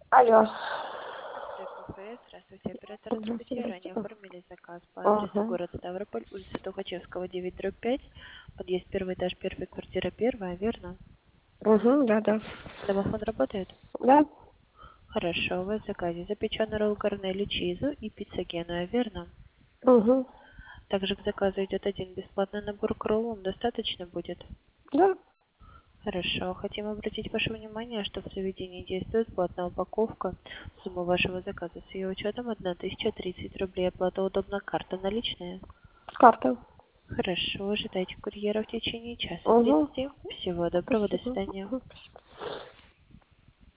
Алло. Акция КФС. Здравствуйте, оператор Здравствуйте, Анастасия. Ранее здравствуйте. оформили заказ по адресу Ага. город Ставрополь, улица Тухачевского, 9/5, подъезд первый этаж, первая квартира, первая, верно? Угу, да. Домофон работает? Да? Хорошо, у вас в заказе запеченный ролл корнелли чизу и пицца Генуя, верно? Угу. Также к заказу идет один бесплатный набор к роллам, достаточно будет? Да. Хорошо. Хотим обратить ваше внимание, что в заведении действует платная упаковка. Сумма вашего заказа с ее учетом 1030 рублей. Оплата удобна, карта наличная. С карты. Хорошо. Ожидайте курьера в течение часа Угу. 30. Всего доброго. До Спасибо. свидания. Мгм, спасибо.